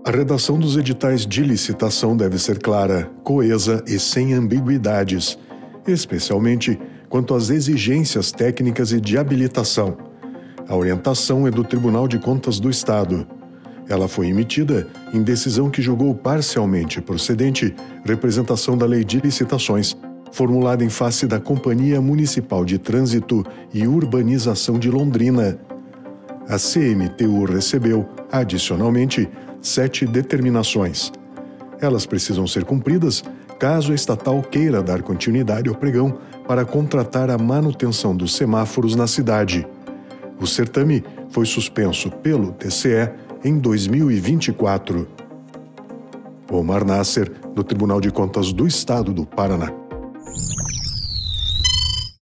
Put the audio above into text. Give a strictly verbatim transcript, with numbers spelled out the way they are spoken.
A redação dos editais de licitação deve ser clara, coesa e sem ambiguidades, especialmente quanto às exigências técnicas e de habilitação. A orientação é do Tribunal de Contas do Estado. Ela foi emitida em decisão que julgou parcialmente procedente representação da Lei de Licitações, formulada em face da Companhia Municipal de Trânsito e Urbanização de Londrina. A C M T U recebeu, adicionalmente, sete determinações. Elas precisam ser cumpridas caso a estatal queira dar continuidade ao pregão para contratar a manutenção dos semáforos na cidade. O certame foi suspenso pelo T C E em dois mil e vinte e quatro. Omar Nasser, do Tribunal de Contas do Estado do Paraná.